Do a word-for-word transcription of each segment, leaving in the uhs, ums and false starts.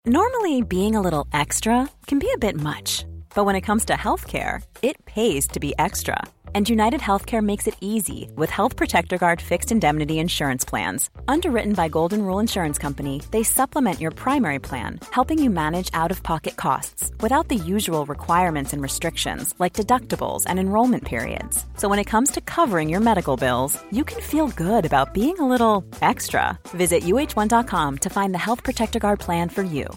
Normally, being a little extra can be a bit much, but when it comes to healthcare, it pays to be extra. And United Healthcare makes it easy with Health Protector Guard fixed indemnity insurance plans. Underwritten by Golden Rule Insurance Company, they supplement your primary plan, helping you manage out-of-pocket costs without the usual requirements and restrictions like deductibles and enrollment periods. So when it comes to covering your medical bills, you can feel good about being a little extra. Visit U H one dot com to find the Health Protector Guard plan for you.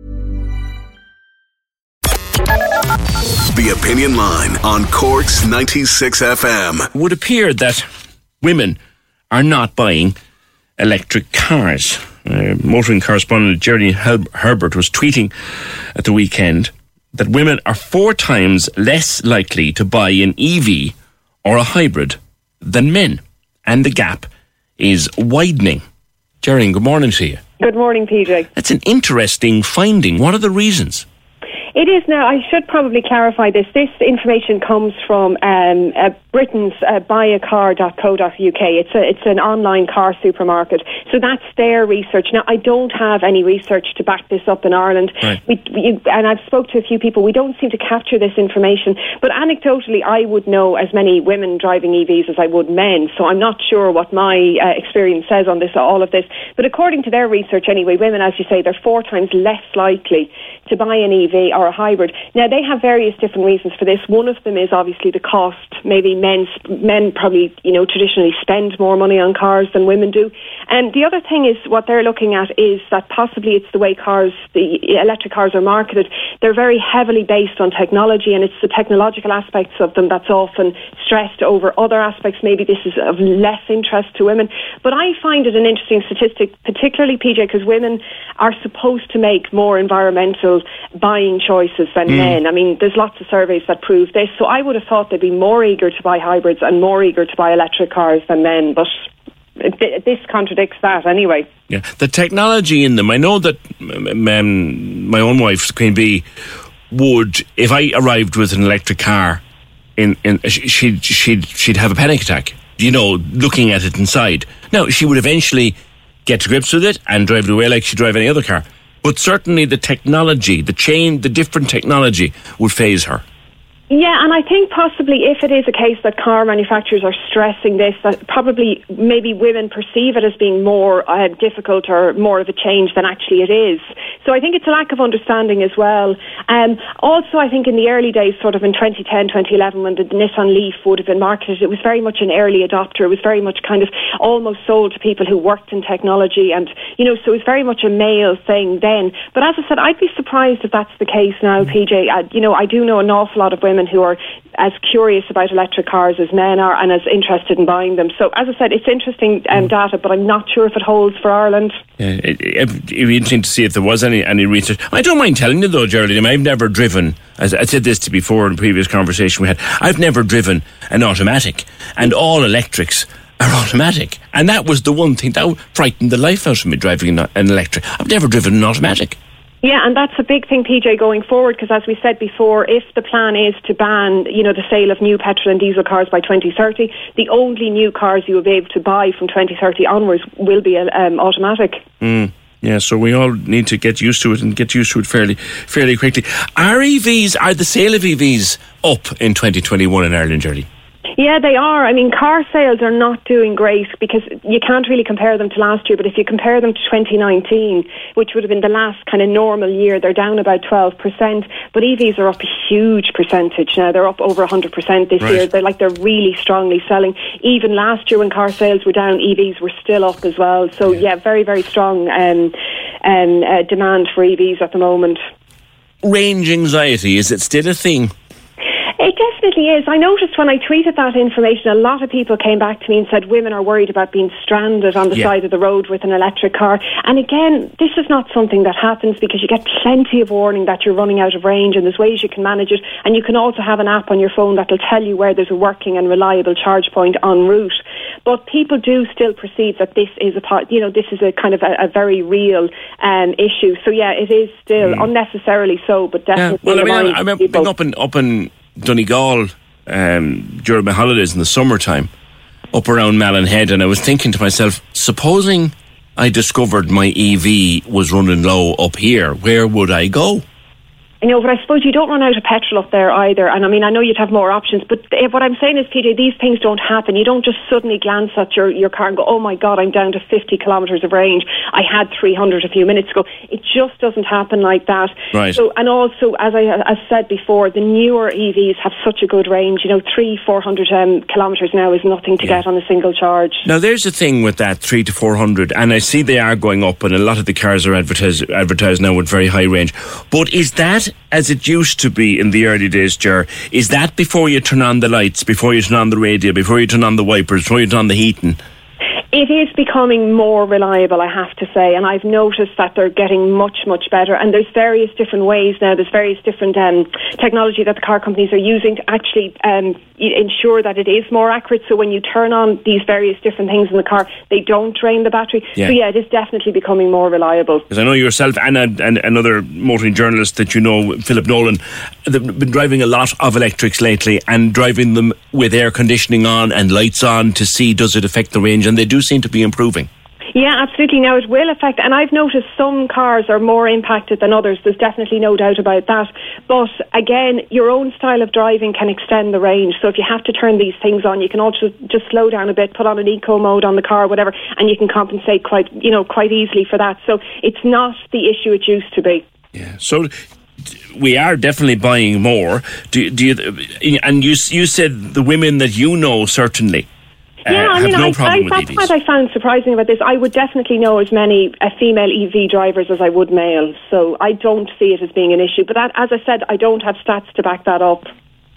The Opinion Line on Cork's ninety-six F M. It would appear that women are not buying electric cars. Uh, motoring correspondent Jerry Her- Herbert was tweeting at the weekend that women are four times less likely to buy an E V or a hybrid than men. And the gap is widening. Jerry, good morning to you. Good morning, P J. That's an interesting finding. What are the reasons? It is now. I should probably clarify this. This information comes from um, uh, Britain's uh, buy a car dot co dot U K. It's a, it's an online car supermarket. So that's their research. Now, I don't have any research to back this up in Ireland. Right. We, we, and I've spoke to a few people. We don't seem to capture this information. But anecdotally, I would know as many women driving E Vs as I would men. So I'm not sure what my uh, experience says on this, all of this. But according to their research anyway, women, as you say, they're four times less likely to buy an E V or a hybrid. Now, they have various different reasons for this. One of them is obviously the cost. Maybe men, men probably, you know, traditionally spend more money on cars than women do. And the other thing is what they're looking at is that possibly it's the way cars, the electric cars are marketed. They're very heavily based on technology, and it's the technological aspects of them that's often stressed over other aspects. Maybe this is of less interest to women. But I find it an interesting statistic, particularly, P J, because women are supposed to make more environmental buying choices than mm. men. I mean, there's lots of surveys that prove this. So I would have thought they'd be more eager to buy hybrids and more eager to buy electric cars than men. But this contradicts that anyway. Yeah, the technology in them. I know that um, my own wife, Queen Bee, would, if I arrived with an electric car, in, in she'd she'd she'd have a panic attack. You know, looking at it inside. Now, she would eventually get to grips with it and drive it away like she'd drive any other car. But certainly the technology, the chain, the different technology would faze her. Yeah, and I think possibly if it is a case that car manufacturers are stressing this, that probably maybe women perceive it as being more uh, difficult or more of a change than actually it is. So I think it's a lack of understanding as well. Um, also, I think in the early days, sort of in twenty ten, twenty eleven, when the Nissan Leaf would have been marketed, it was very much an early adopter. It was very much kind of almost sold to people who worked in technology, and, you know, so it was very much a male thing then. But as I said, I'd be surprised if that's the case now, P J. I, you know, I do know an awful lot of women who are as curious about electric cars as men are and as interested in buying them. So, as I said, it's interesting um, data, but I'm not sure if it holds for Ireland. Yeah, it, it, it'd be interesting to see if there was any, any research. I don't mind telling you though, Geraldine, I've never driven, as I said this to before in the previous conversation we had, I've never driven an automatic, and all electrics are automatic. And that was the one thing that frightened the life out of me, driving an electric. I've never driven an automatic. Yeah, and that's a big thing, P J, going forward, because as we said before, if the plan is to ban, you know, the sale of new petrol and diesel cars by twenty thirty, the only new cars you will be able to buy from twenty thirty onwards will be um, automatic. Mm. Yeah, so we all need to get used to it and get used to it fairly fairly quickly. Are E Vs, are the sale of E Vs up in twenty twenty-one in Ireland, Geraldine? Yeah, they are. I mean, car sales are not doing great because you can't really compare them to last year, but if you compare them to twenty nineteen, which would have been the last kind of normal year, they're down about twelve percent, but E Vs are up a huge percentage now. They're up over one hundred percent this right. year. They're like they're really strongly selling. Even last year when car sales were down, E Vs were still up as well. So, yeah, yeah very, very strong um, um, uh, demand for E Vs at the moment. Range anxiety, is it still a thing? It definitely is. I noticed when I tweeted that information, a lot of people came back to me and said women are worried about being stranded on the yeah. side of the road with an electric car. And again, this is not something that happens because you get plenty of warning that you're running out of range, and there's ways you can manage it. And you can also have an app on your phone that will tell you where there's a working and reliable charge point en route. But people do still perceive that this is a part, you know, this is a kind of a, a very real um, issue. So yeah, it is still mm. unnecessarily so, but definitely. Yeah. Well, I mean, I remember being up in up in Donegal um, during my holidays in the summertime, up around Malin Head, and I was thinking to myself, supposing I discovered my E V was running low up here, where would I go? You know, but I suppose you don't run out of petrol up there either. And I mean, I know you'd have more options, but what I'm saying is, P J, these things don't happen. You don't just suddenly glance at your, your car and go, oh my God, I'm down to fifty kilometres of range. I had three hundred a few minutes ago. It just doesn't happen like that. Right. So, and also, as I as said before, the newer E Vs have such a good range. You know, three, four hundred um, kilometres now is nothing to yeah. get on a single charge. Now, there's the thing with that, three to four hundred, and I see they are going up, and a lot of the cars are advertised, advertised now with very high range. But is that, as it used to be in the early days, Ger, is that before you turn on the lights, before you turn on the radio, before you turn on the wipers, before you turn on the heating? It is becoming more reliable, I have to say, and I've noticed that they're getting much, much better. And there's various different ways now, there's various different um, technology that the car companies are using to actually um, ensure that it is more accurate. So when you turn on these various different things in the car, they don't drain the battery. Yeah. So yeah, it is definitely becoming more reliable. Because I know yourself and, a, and another motoring journalist that you know, Philip Nolan, they've been driving a lot of electrics lately and driving them with air conditioning on and lights on to see does it affect the range, and they do seem to be improving. Yeah, absolutely. Now it will affect, and I've noticed some cars are more impacted than others. There's definitely no doubt about that. But again, your own style of driving can extend the range. So if you have to turn these things on, you can also just slow down a bit, put on an eco mode on the car, whatever, and you can compensate quite, you know, quite easily for that. So it's not the issue it used to be. Yeah. So we are definitely buying more. Do, do you? And you you said the women that you know certainly. Yeah, uh, I mean, have no I, problem I, with that's E Vs. what I found surprising about this. I would definitely know as many uh, female E V drivers as I would male, so I don't see it as being an issue. But that, as I said, I don't have stats to back that up.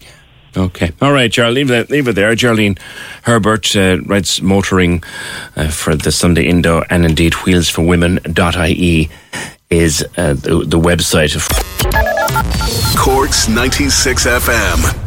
Okay. All right, Geraldine, leave it, leave it there. Geraldine Herbert uh, writes motoring uh, for the Sunday Indo, and indeed wheels for women dot I E is uh, the, the website of Cork's ninety-six F M.